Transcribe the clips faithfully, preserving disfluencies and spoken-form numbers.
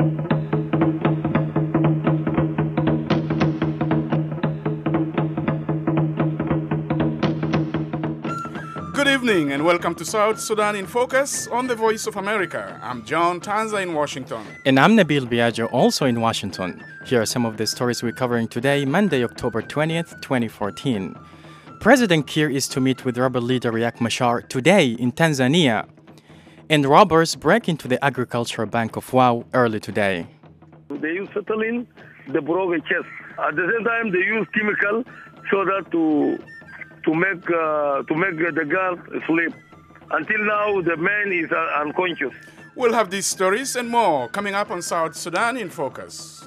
Good evening and welcome to South Sudan in Focus on the Voice of America. I'm John Tanza in Washington. And I'm Nabil Biagio, also in Washington. Here are some of the stories we're covering today, Monday, October twentieth, twenty fourteen. President Kiir is to meet with rebel leader Riek Machar today in Tanzania. And robbers break into the agricultural bank of Wau early today. They use acetylene, they broke a chest. At the same time, they use chemical so that to to make uh, to make the girl sleep. Until now, the man is uh, unconscious. We'll have these stories and more coming up on South Sudan in Focus.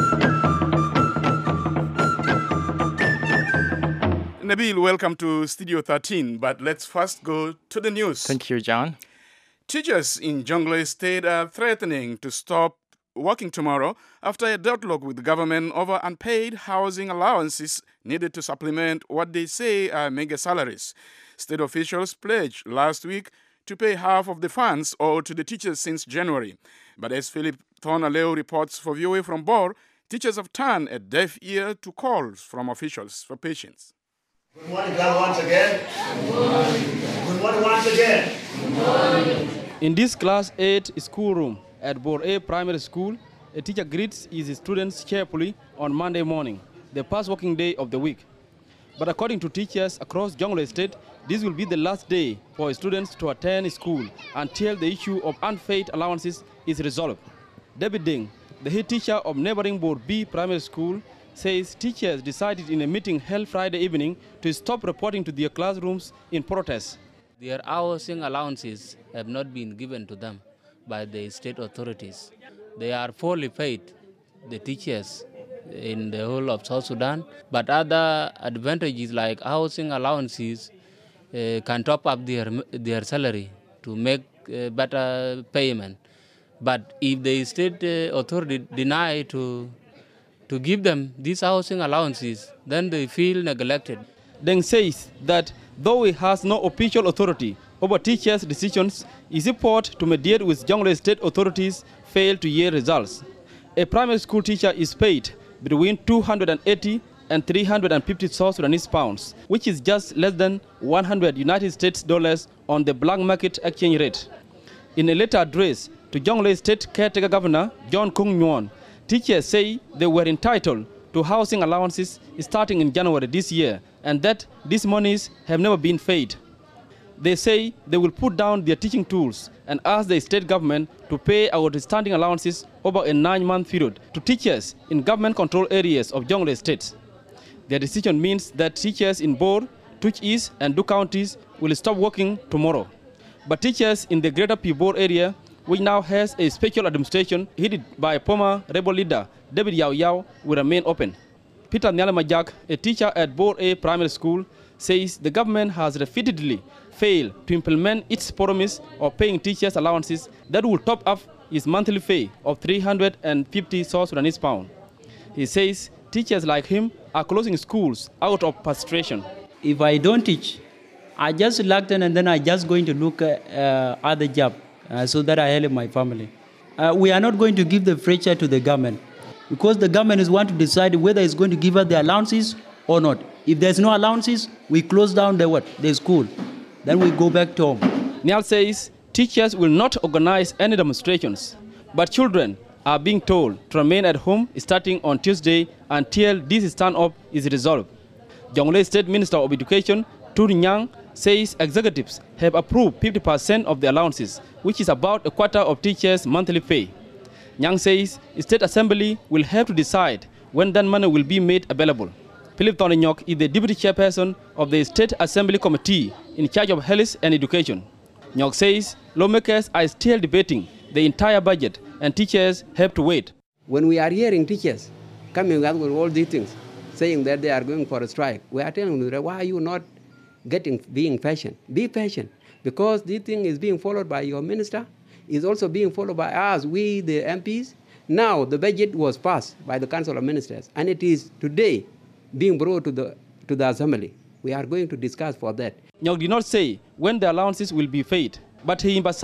Nabil, welcome to Studio thirteen, but let's first go to the news. Thank you, John. Teachers in Jonglei State are threatening to stop working tomorrow after a deadlock with the government over unpaid housing allowances needed to supplement what they say are mega salaries. State officials pledged last week to pay half of the funds owed to the teachers since January. But as Philip Thornaleo reports for V O A from Bor, teachers have turned a deaf ear to calls from officials for patience. Good morning, girl, once again. Good morning. Good morning once again. Good morning. In this class eight schoolroom at Bor A Primary School, a teacher greets his students cheerfully on Monday morning, the first working day of the week. But according to teachers across Jonglei State, this will be the last day for students to attend school until the issue of unpaid allowances is resolved. David Ding, the head teacher of neighboring Bor B Primary School, says teachers decided in a meeting held Friday evening to stop reporting to their classrooms in protest. Their housing allowances have not been given to them by the state authorities. They are fully paid, the teachers in the whole of South Sudan, but other advantages like housing allowances uh, can top up their, their salary to make uh, better payment. But if the state uh, authority deny to to give them these housing allowances, then they feel neglected. Deng says that though he has no official authority over teachers' decisions, his effort to mediate with Jonglei State authorities failed to yield results. A primary school teacher is paid between two hundred eighty and three hundred fifty South Sudanese pounds, which is just less than one hundred United States dollars on the black market exchange rate. In a letter addressed to Jonglei State caretaker governor John Kung Nguyen, teachers say they were entitled to housing allowances starting in January this year and that these monies have never been paid. They say they will put down their teaching tools and ask the state government to pay outstanding allowances over a nine-month period to teachers in government-controlled areas of Jonglei State. Their decision means that teachers in Bor, Tuch East, and Du counties will stop working tomorrow. But teachers in the greater Pibor area, which now has a special administration headed by former rebel leader David Yao Yao, will remain open. Peter Nyalamajak, a teacher at Bor A Primary School, says the government has repeatedly failed to implement its promise of paying teachers allowances that will top up his monthly pay of three hundred fifty South Sudanese pounds. He says teachers like him are closing schools out of frustration. If I don't teach, I just reluctant and then I just going to look at uh, other job uh, so that I help my family. Uh, we are not going to give the pressure to the government because the government is want to decide whether it's going to give us the allowances or not. If there's no allowances, we close down the what? The school. Then we go back to home. Niall says teachers will not organize any demonstrations, but children are being told to remain at home starting on Tuesday until this stand-up is resolved. Jonglei State Minister of Education, Tur Nyang, says executives have approved fifty percent of the allowances, which is about a quarter of teachers' monthly pay. Nyang says State Assembly will have to decide when that money will be made available. Philip Thornaleo is the deputy chairperson of the State Assembly Committee in charge of health and education. Nyok says lawmakers are still debating the entire budget and teachers have to wait. When we are hearing teachers coming up with all these things, saying that they are going for a strike, we are telling them, why are you not getting being patient? Be patient, because this thing is being followed by your minister, is also being followed by us, we the M Ps. Now the budget was passed by the Council of Ministers, and it is today being brought to the to the assembly. We are going to discuss for that. Nyok did not say when the allowances will be paid, but he emphasized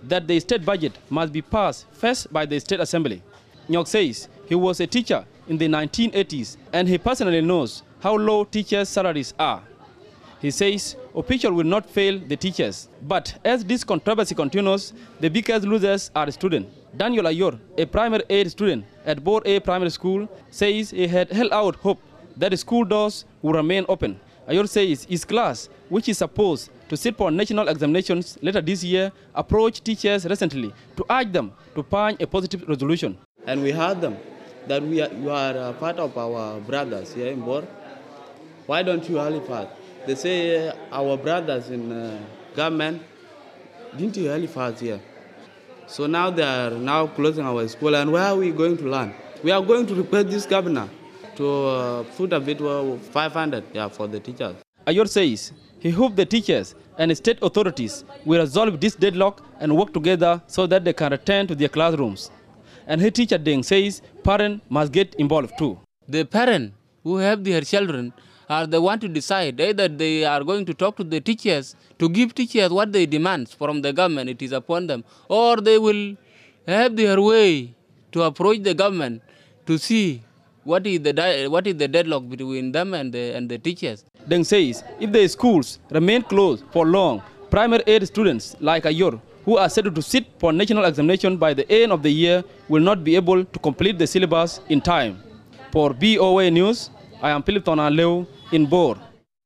that the state budget must be passed first by the State Assembly. Nyok says he was a teacher in the nineteen eighties and he personally knows how low teachers' salaries are. He says officials will not fail the teachers. But as this controversy continues, the biggest losers are the students. Daniel Ayor, a primary aid student at Board A Primary School, says he had held out hope that the school doors will remain open. Ayor says his class, which is supposed to sit for national examinations later this year, approached teachers recently to urge them to find a positive resolution. And we heard them that we are, you are a part of our brothers here in Bor. Why don't you help us? They say uh, our brothers in uh, government didn't you help us here. So now they are now closing our school, and where are we going to learn? We are going to request this governor to uh, put a bit of five hundred yeah, for the teachers. Ayor says he hopes the teachers and state authorities will resolve this deadlock and work together so that they can return to their classrooms. And his teacher Deng says parents must get involved too. The parents who have their children are the one to decide either they are going to talk to the teachers to give teachers what they demand from the government, it is upon them, or they will have their way to approach the government to see what is the what is the deadlock between them and the, and the teachers. Deng says if the schools remain closed for long, primary aid students like Ayor, who are scheduled to sit for national examination by the end of the year, will not be able to complete the syllabus in time. For B O A News, I am Philip Tonaleu in Bor.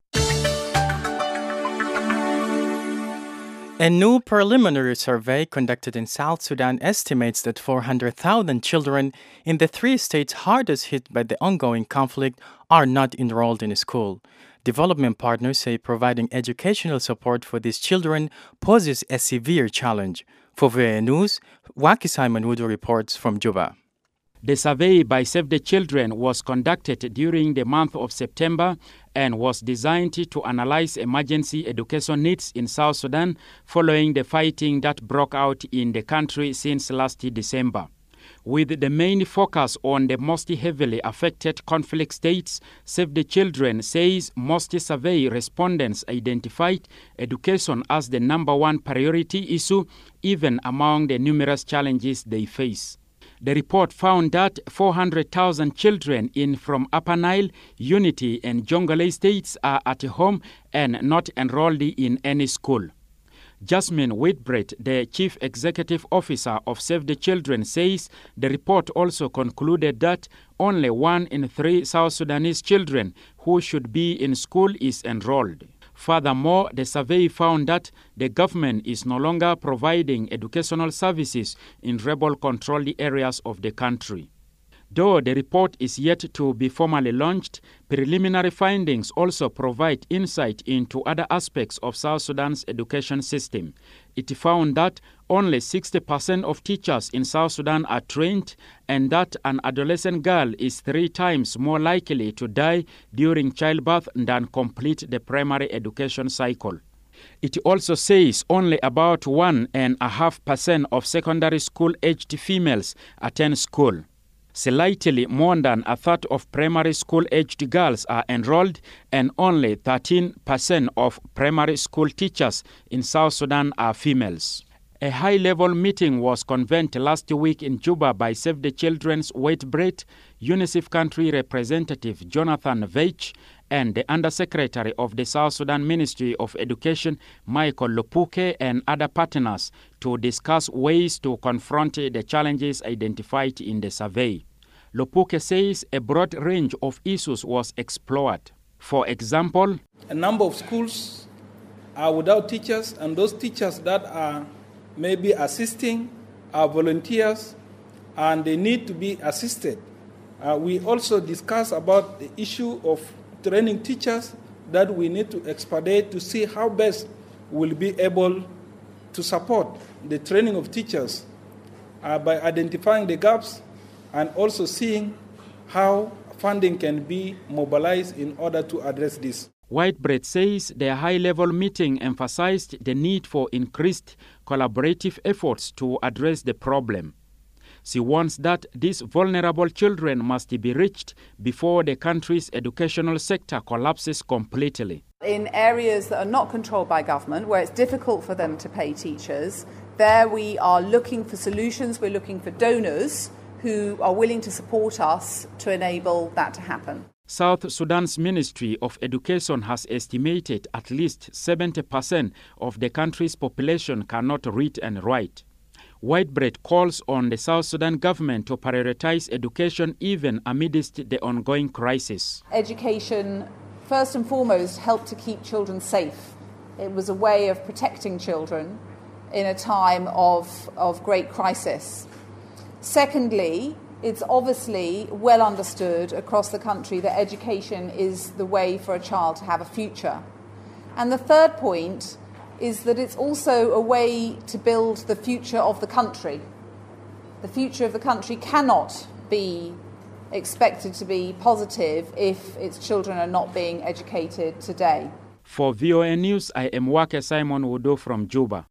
A new preliminary survey conducted in South Sudan estimates that four hundred thousand children in the three states hardest hit by the ongoing conflict are not enrolled in school. Development partners say providing educational support for these children poses a severe challenge. For V O A News, Waki Simon Wudu reports from Juba. The survey by Save the Children was conducted during the month of September and was designed to analyze emergency education needs in South Sudan following the fighting that broke out in the country since last December. With the main focus on the most heavily affected conflict states, Save the Children says most survey respondents identified education as the number one priority issue, even among the numerous challenges they face. The report found that four hundred thousand children in from Upper Nile, Unity, and Jonglei states are at home and not enrolled in any school. Jasmine Whitbread, the Chief Executive Officer of Save the Children, says the report also concluded that only one in three South Sudanese children who should be in school is enrolled. Furthermore, the survey found that the government is no longer providing educational services in rebel-controlled areas of the country. Though the report is yet to be formally launched, preliminary findings also provide insight into other aspects of South Sudan's education system. It found that only sixty percent of teachers in South Sudan are trained and that an adolescent girl is three times more likely to die during childbirth than complete the primary education cycle. It also says only about one and a half percent of secondary school-aged females attend school. Slightly more than a third of primary school-aged girls are enrolled, and only thirteen percent of primary school teachers in South Sudan are females. A high-level meeting was convened last week in Juba by Save the Children's Whitbread, UNICEF country representative Jonathan Veitch, and the Undersecretary of the South Sudan Ministry of Education, Michael Lopuke, and other partners to discuss ways to confront the challenges identified in the survey. Lopuke says a broad range of issues was explored. For example, a number of schools are without teachers, and those teachers that are maybe assisting are volunteers, and they need to be assisted. Uh, we also discuss about the issue of training teachers that we need to expedite to see how best we'll be able to support the training of teachers uh, by identifying the gaps and also seeing how funding can be mobilized in order to address this. Whitbread says their high-level meeting emphasized the need for increased collaborative efforts to address the problem. She warns that these vulnerable children must be reached before the country's educational sector collapses completely. In areas that are not controlled by government, where it's difficult for them to pay teachers, There we are looking for solutions, we're looking for donors who are willing to support us to enable that to happen. South Sudan's Ministry of Education has estimated at least seventy percent of the country's population cannot read and write. Whitebread calls on the South Sudan government to prioritize education even amidst the ongoing crisis. Education, first and foremost, helped to keep children safe. It was a way of protecting children in a time of, of great crisis. Secondly, it's obviously well understood across the country that education is the way for a child to have a future. And the third point is that it's also a way to build the future of the country. The future of the country cannot be expected to be positive if its children are not being educated today. For V O A News, I am Wake Simon Wudo from Juba.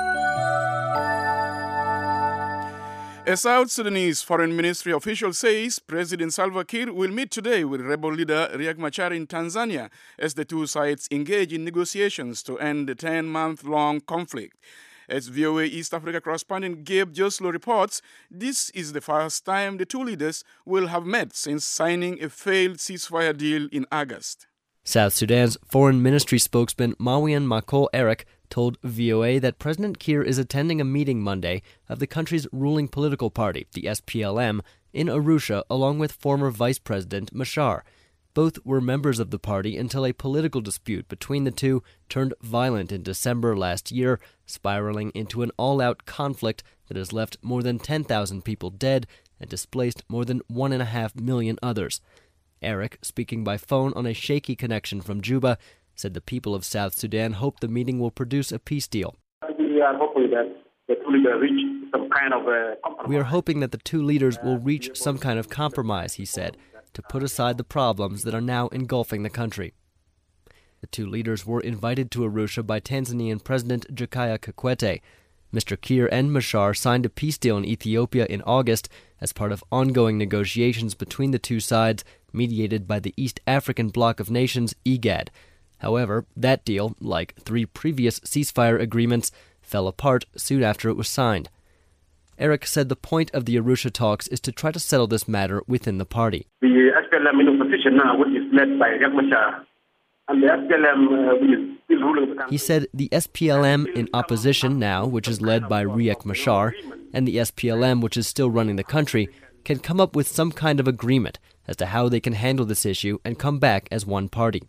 A South Sudanese foreign ministry official says President Salva Kiir will meet today with rebel leader Riek Machar in Tanzania as the two sides engage in negotiations to end the ten-month-long conflict. As V O A East Africa correspondent Gabe Joslo reports, this is the first time the two leaders will have met since signing a failed ceasefire deal in August. South Sudan's foreign ministry spokesman Mawian Makol Eric told V O A that President Kiir is attending a meeting Monday of the country's ruling political party, the S P L M, in Arusha along with former Vice President Machar. Both were members of the party until a political dispute between the two turned violent in December last year, spiraling into an all-out conflict that has left more than ten thousand people dead and displaced more than one and a half million others. Eric, speaking by phone on a shaky connection from Juba, said the people of South Sudan hope the meeting will produce a peace deal. We are hoping that the two leaders reach some kind of a compromise. We are hoping that the two leaders will reach some kind of compromise, he said, to put aside the problems that are now engulfing the country. The two leaders were invited to Arusha by Tanzanian President Jakaya Kikwete. Mister Kiir and Machar signed a peace deal in Ethiopia in August as part of ongoing negotiations between the two sides, mediated by the East African Bloc of Nations, I G A D. However, that deal, like three previous ceasefire agreements, fell apart soon after it was signed. Eric said the point of the Arusha talks is to try to settle this matter within the party. The S P L M in opposition now, which is led by Riek Machar, and the S P L M uh, which is still ruling the country. He said the S P L M in opposition now, which is led by Riek Machar, and the S P L M, which is still running the country, can come up with some kind of agreement as to how they can handle this issue and come back as one party.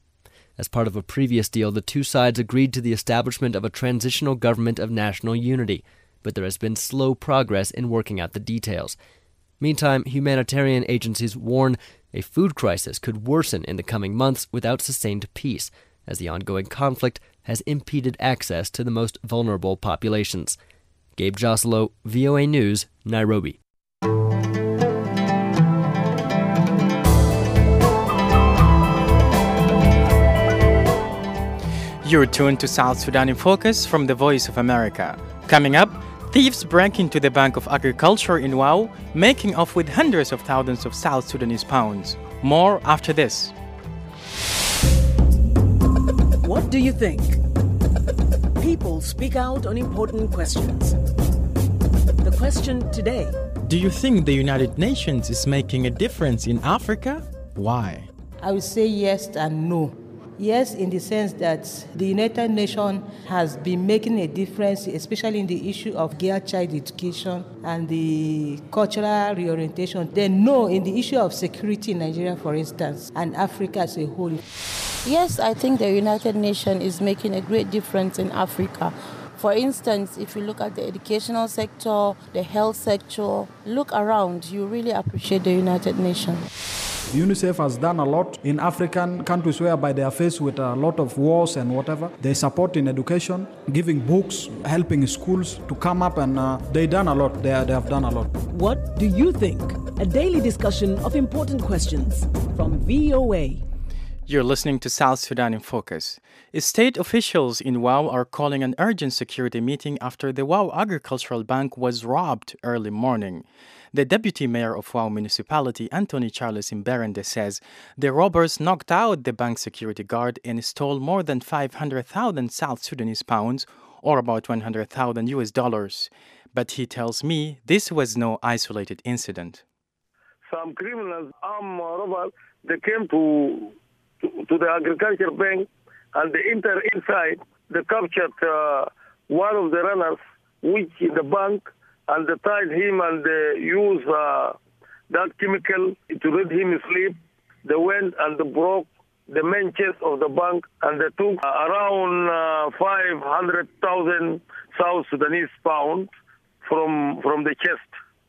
As part of a previous deal, the two sides agreed to the establishment of a transitional government of national unity, but there has been slow progress in working out the details. Meantime, humanitarian agencies warn a food crisis could worsen in the coming months without sustained peace, as the ongoing conflict has impeded access to the most vulnerable populations. Gabe Joslo, V O A News, Nairobi. You're tuned to South Sudan in Focus from the Voice of America. Coming up, thieves break into the Bank of Agriculture in Wau, making off with hundreds of thousands of South Sudanese pounds. More after this. What do you think? People speak out on important questions. The question today: do you think the United Nations is making a difference in Africa? Why? I would say yes and no. Yes, in the sense that the United Nations has been making a difference, especially in the issue of girl child education and the cultural reorientation. Then no, in the issue of security in Nigeria, for instance, and Africa as a whole. Yes, I think the United Nations is making a great difference in Africa. For instance, if you look at the educational sector, the health sector, look around, you really appreciate the United Nations. UNICEF has done a lot in African countries whereby they are faced with a lot of wars and whatever. They support in education, giving books, helping schools to come up, and uh, they done a lot. They, they have done a lot. What do you think? A daily discussion of important questions from V O A. You're listening to South Sudan in Focus. State officials in Wau are calling an urgent security meeting after the Wau Agricultural Bank was robbed early morning. The deputy mayor of Wau municipality, Anthony Charles Imberende, says the robbers knocked out the bank security guard and stole more than five hundred thousand South Sudanese pounds, or about one hundred thousand U S dollars. But he tells me this was no isolated incident. Some criminals, armed robbers, they came to, to to the agriculture bank and they entered inside. They captured uh, one of the runners, which in the bank, and they tied him and they used uh, that chemical to let him sleep. They went and they broke the main chest of the bank and they took uh, around uh, five hundred thousand South Sudanese pounds from from the chest.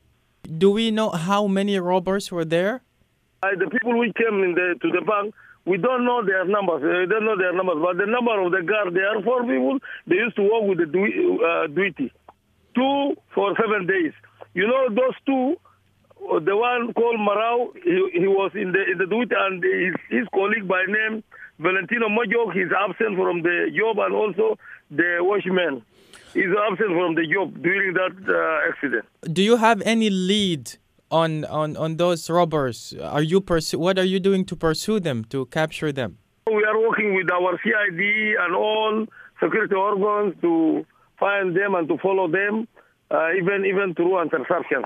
Do we know how many robbers were there? Uh, the people who came in the, to the bank, we don't know their numbers. We don't know their numbers, but the number of the guard, there are four people. They used to work with the uh, duty, two for seven days. You know those two. The one called Marau, he, he was in the in the duty, and his, his colleague by name Valentino Mojok, he's absent from the job, and also the watchman. He's absent from the job during that uh, accident. Do you have any lead on, on, on those robbers? Are you pursu- What are you doing to pursue them, to capture them? We are working with our C I D and all security organs to find them and to follow them, uh, even even through interceptions.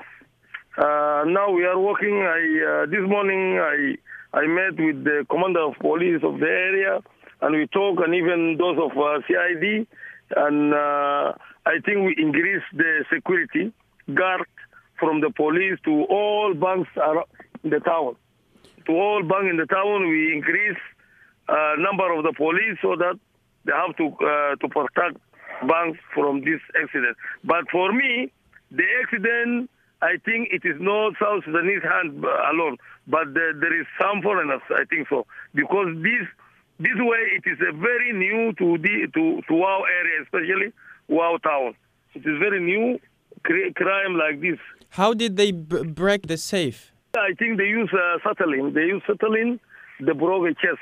Uh, now we are working. I, uh, this morning I I met with the commander of police of the area, and we talk, and even those of uh, C I D. And uh, I think we increase the security guard from the police to all banks in the town. To all banks in the town, we increase uh, number of the police so that they have to uh, to protect banks from this accident. But for me, the accident, I think it is not South Sudanese hand alone, but the, there is some foreigners, I think so, because this. This way, it is a very new to the to, to our area, especially Wow town. It is very new cr- crime like this. How did they b- break the safe? I think they use uh, acetylene. They use acetylene. They broke a chest.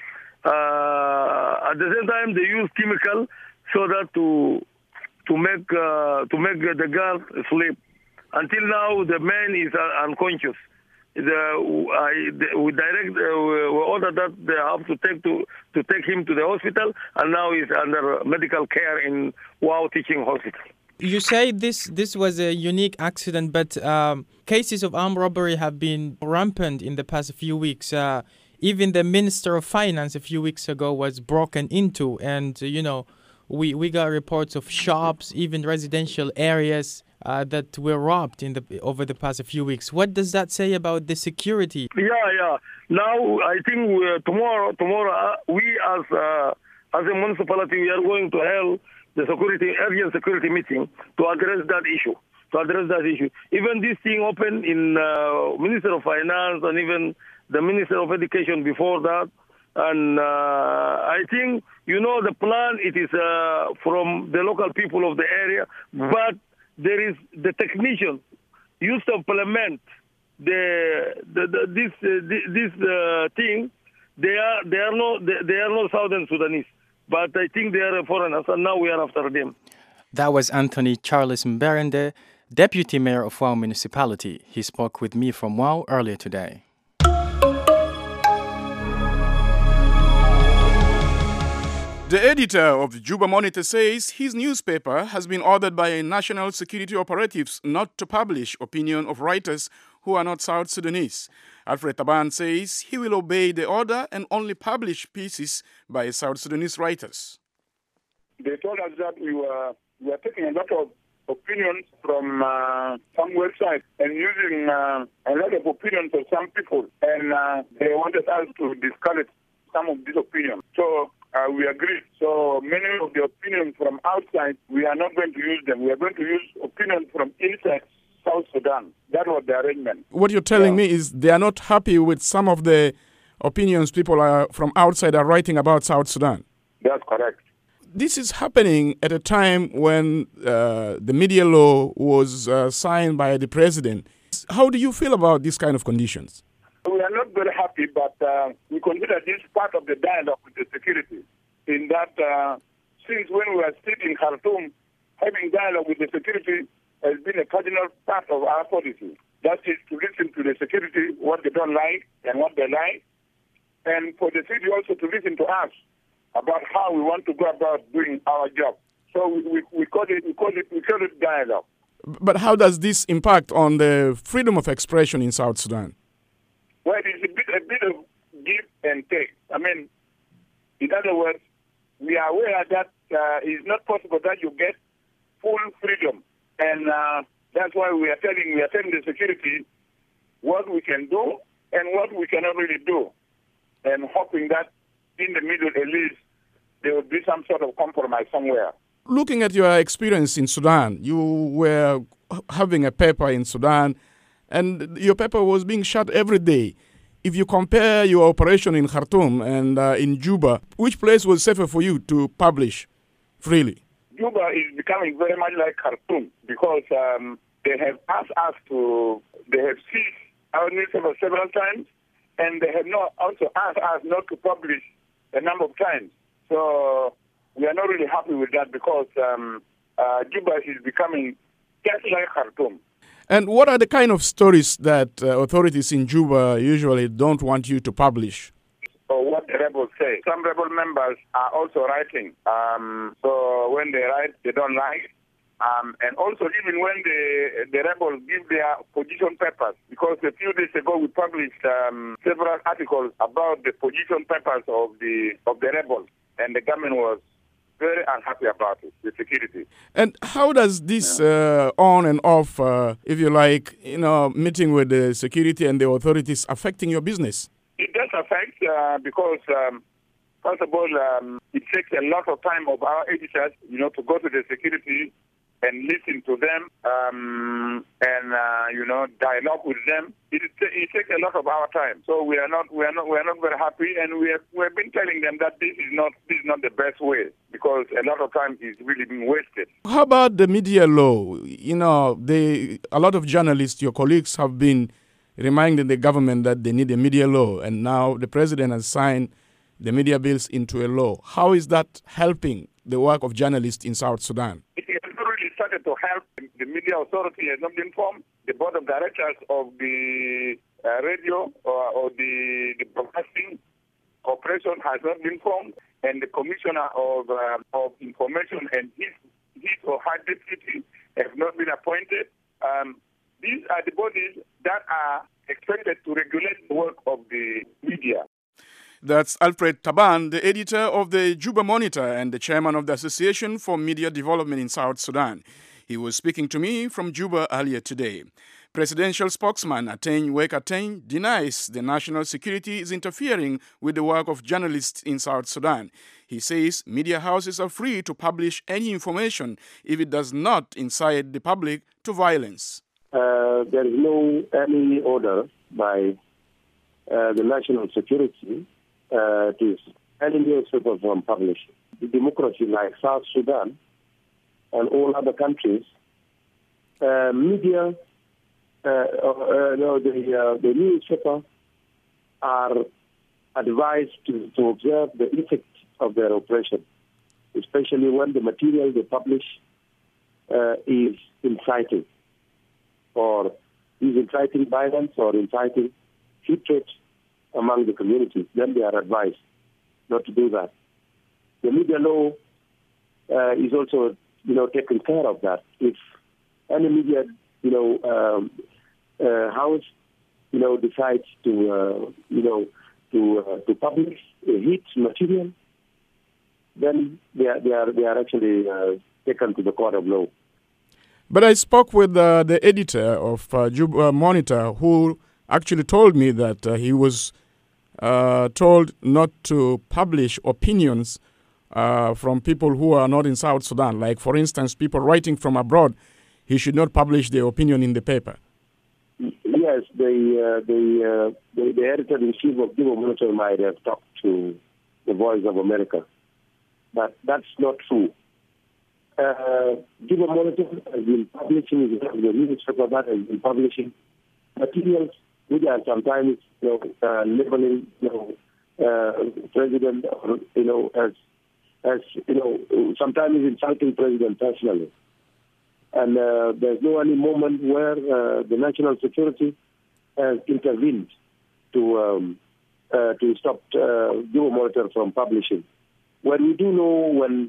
Uh, at the same time, they use chemical so that to to make uh, to make the girl sleep. Until now, the man is uh, unconscious. The, I, the, we direct, uh, we order that they have to take to to take him to the hospital, and now he's under medical care in Wow Teaching Hospital. You say this this was a unique accident, but um, cases of armed robbery have been rampant in the past few weeks. Uh, even the Minister of Finance a few weeks ago was broken into, and uh, you know, we we got reports of shops, even residential areas. Uh, that were robbed in the over the past few weeks. What does that say about the security? Yeah, yeah. Now I think we, tomorrow, tomorrow uh, we as uh, as a municipality we are going to hold the security urgent security meeting to address that issue. To address that issue. Even this thing opened in uh, Minister of Finance and even the Minister of Education before that. And uh, I think you know the plan. It is uh, from the local people of the area, but there is the technician used to implement the, the, the this uh, this uh, thing. They are they are no they, they are no Southern Sudanese, but I think they are foreigners, and now we are after them. That was Anthony Charles Mberende, Deputy Mayor of Wow Municipality. He spoke with me from Wow earlier today. The editor of the Juba Monitor says his newspaper has been ordered by national security operatives not to publish opinion of writers who are not South Sudanese. Alfred Taban says he will obey the order and only publish pieces by South Sudanese writers. They told us that we were, we were taking a lot of opinions from uh, some websites and using uh, a lot of opinions of some people, and uh, they wanted us to discourage some of these opinions. So Uh, we agreed. So many of the opinions from outside, we are not going to use them. We are going to use opinions from inside South Sudan. That was the arrangement. What you're telling yeah. me is they are not happy with some of the opinions people are from outside are writing about South Sudan. That's correct. This is happening at a time when uh, the media law was uh, signed by the president. How do you feel about these kind of conditions? We are not very happy, but uh, we consider this part of the dialogue with the security. In that, uh, since when we were sitting in Khartoum, having dialogue with the security has been a cardinal part of our policy. That is to listen to the security, what they don't like and what they like, and for the city also to listen to us about how we want to go about doing our job. So we, we, we call it we call it we call it dialogue. But how does this impact on the freedom of expression in South Sudan? Well, it's a bit a bit of give and take. I mean, in other words, we are aware that uh, it's not possible that you get full freedom, and uh, that's why we are telling we are telling the security what we can do and what we cannot really do, and hoping that in the middle at least there will be some sort of compromise somewhere. Looking at your experience in Sudan, you were having a paper in Sudan, and your paper was being shot every day. If you compare your operation in Khartoum and uh, in Juba, which place was safer for you to publish freely? Juba is becoming very much like Khartoum because um, they have asked us to, they have seized our newspaper several times, and they have not also asked us not to publish a number of times. So we are not really happy with that because um, uh, Juba is becoming just like Khartoum. And what are the kind of stories that uh, authorities in Juba usually don't want you to publish? Or what the rebels say. Some rebel members are also writing. Um, so when they write, they don't like. Um, and also even when the, the rebels give their position papers, because a few days ago we published um, several articles about the position papers of the of the rebels, and the government was very unhappy about it, the security. And how does this uh, on and off, uh, if you like, you know, meeting with the security and the authorities affecting your business? It does affect uh, because, um, first of all, um, it takes a lot of time of our editors, you know, to go to the security and listen to them um, and uh, you know dialogue with them. It, it takes a lot of our time, so we are not we are not we are not very happy, and we have we have been telling them that this is not this is not the best way because a lot of time is really being wasted. How about the media law? You know, they a lot of journalists, your colleagues, have been reminding the government that they need a media law, and now the president has signed the media bills into a law. How is that helping the work of journalists in South Sudan? It has already started to help. The media authority has not been formed. The board of directors of the uh, radio or, or the, the broadcasting corporation has not been formed, and the commissioner of uh, of information and his his or her deputy have not been appointed. Um, these are the bodies that are expected to regulate the work of the media. That's Alfred Taban, the editor of the Juba Monitor and the chairman of the Association for Media Development in South Sudan. He was speaking to me from Juba earlier today. Presidential spokesman Ateng Wek Ateng denies the national security is interfering with the work of journalists in South Sudan. He says media houses are free to publish any information if it does not incite the public to violence. Uh, there is no any order by uh, the national security uh, to any newspaper from publishing. The democracy like South Sudan and all other countries, uh, media, uh, uh, no, the, uh, the newspaper are advised to, to observe the effect of their operation, especially when the material they publish uh, is inciting or is inciting violence or inciting hatred among the community. Then they are advised not to do that. The media law uh, is also, you know, taking care of that. If any media, you know, um, uh, house, you know, decides to, uh, you know, to uh, to publish a hit material, then they are they are they are actually uh, taken to the court of law. But I spoke with uh, the editor of uh, Juba Monitor, who actually told me that uh, he was uh, told not to publish opinions uh, from people who are not in South Sudan. Like, for instance, people writing from abroad, he should not publish their opinion in the paper. Yes, the uh, the, uh, the the editor-in-chief of Juba Monitor might have talked to the Voice of America, but that's not true. Uh, Juba Monitor has been publishing, the newspaper that has been publishing materials which are sometimes, you know, uh, labeling, you know, uh, president, or, you know, as, as, you know, sometimes insulting president personally. And uh, there's no any moment where uh, the national security has intervened to um, uh, to stop uh, Juba Monitor from publishing. When we do know when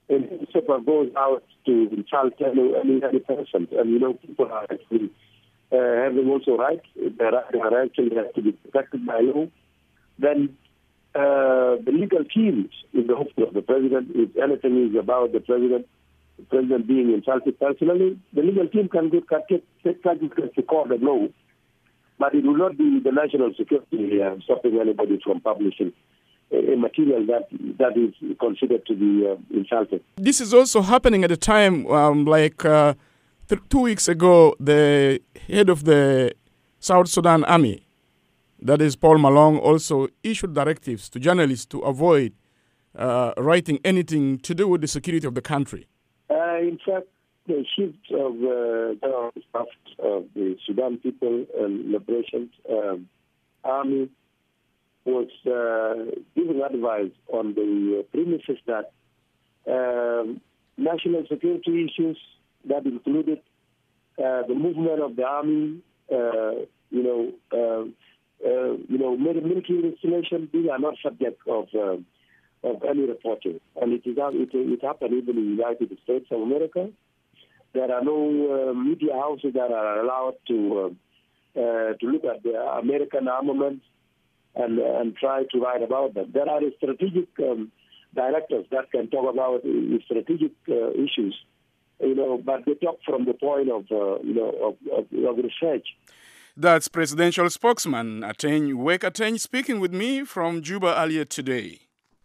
a newspaper goes out to insult any, any, any person, and you know, people are actually uh, having also rights, their are actually have to be protected by law, then uh, the legal teams in the office of the president, if anything is about the president, the president being insulted personally, the legal team can get take charges to court of law, but it will not be the national security uh, stopping anybody from publishing a material that that is considered to be uh, insulting. This is also happening at a time um, like uh, th- two weeks ago, the head of the South Sudan Army, that is Paul Malong, also issued directives to journalists to avoid uh, writing anything to do with the security of the country. Uh, in fact, the chief of uh, general staff of the Sudan People and Liberation um, Army was uh, giving advice on the premises that um, national security issues that included uh, the movement of the army, uh, you know, uh, uh, you know, military installation. These are not subject of uh, of any reporting, and it is it, it happened even in the United States of America. There are no uh, media houses that are allowed to uh, uh, to look at the American armaments and uh, and try to write about them. There are strategic um, directors that can talk about uh, strategic uh, issues, you know, but they talk from the point of uh, you know of, of, of research. That's presidential spokesman Ateng Wek Ateng speaking with me from Juba earlier today.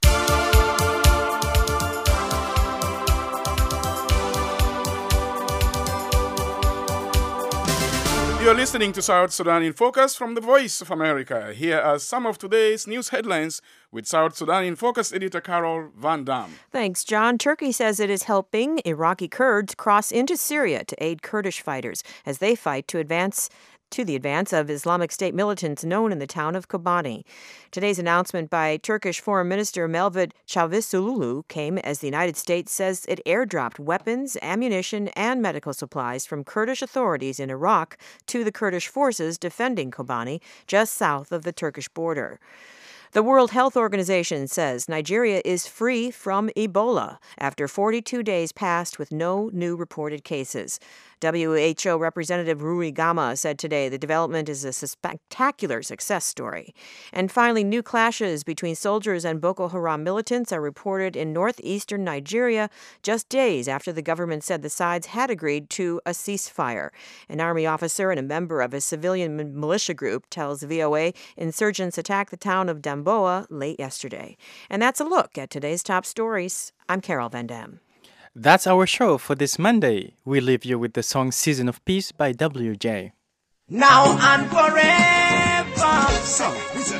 You're listening to South Sudan in Focus from the Voice of America. Here are some of today's news headlines with South Sudan in Focus editor Carol Van Dam. Thanks, John. Turkey says it is helping Iraqi Kurds cross into Syria to aid Kurdish fighters as they fight to advance to the advance of Islamic State militants known in the town of Kobani. Today's announcement by Turkish Foreign Minister Mevlut Çavuşoğlu came as the United States says it airdropped weapons, ammunition, and medical supplies from Kurdish authorities in Iraq to the Kurdish forces defending Kobani, just south of the Turkish border. The World Health Organization says Nigeria is free from Ebola after forty-two days passed with no new reported cases. W H O Representative Rui Gama said today the development is a spectacular success story. And finally, new clashes between soldiers and Boko Haram militants are reported in northeastern Nigeria just days after the government said the sides had agreed to a ceasefire. An army officer and a member of a civilian militia group tells V O A insurgents attacked the town of Damboa late yesterday. And that's a look at today's top stories. I'm Carol Van Dam. That's our show for this Monday. We leave you with the song Season of Peace by W J. Now and forever. So,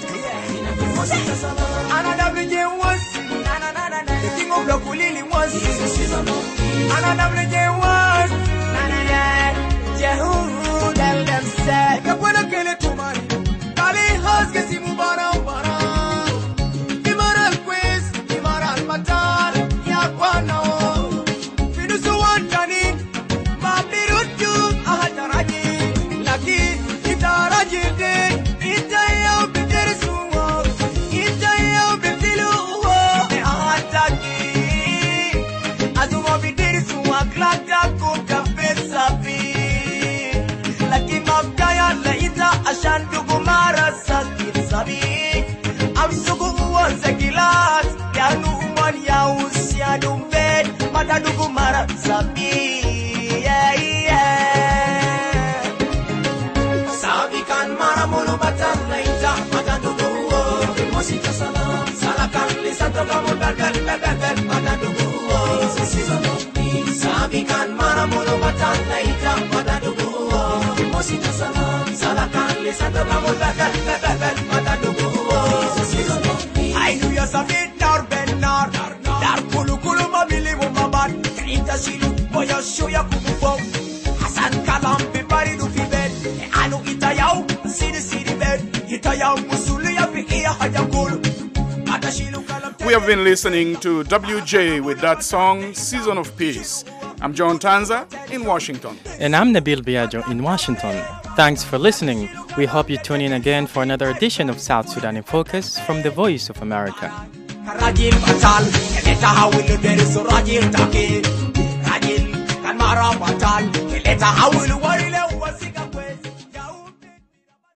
another day was the king of the Kulili was another day was Jehu tell them said Kapuna Kele Tumari Kali Husky Mubara Bara Imaral Quiz Imaral Matan Yakwana عشان تقمار سكت صبي أمسكوا وانسكيلات يا نومان يا وس يا نومبد ما تقمار صبي يا يا صبي كان مرا مولو بطل ليتا ما تقمار موسيقى سلام سلا كان لساتو كامو بربر بربر ما تقمار صبي كان مرا مولو بطل ليتا ما تقمار موسيقى سلام سلا كان I do your submit dar benar dar kulu kulu mabili mumabat kaita silu boya shoya kububo Hasan kalam pipari du fibet anu itayau sidi sidi bed itayau musuli ya fikia hajakulu We have been listening to W J with that song Season of Peace. I'm John Tanza in Washington. And I'm Nabil Biagio in Washington. Thanks for listening. We hope you tune in again for another edition of South Sudan in Focus from the Voice of America. Rajil batal, keleta hawilu derisu rajil take. Rajil kan mara batal, keleta hawilu warile wasika.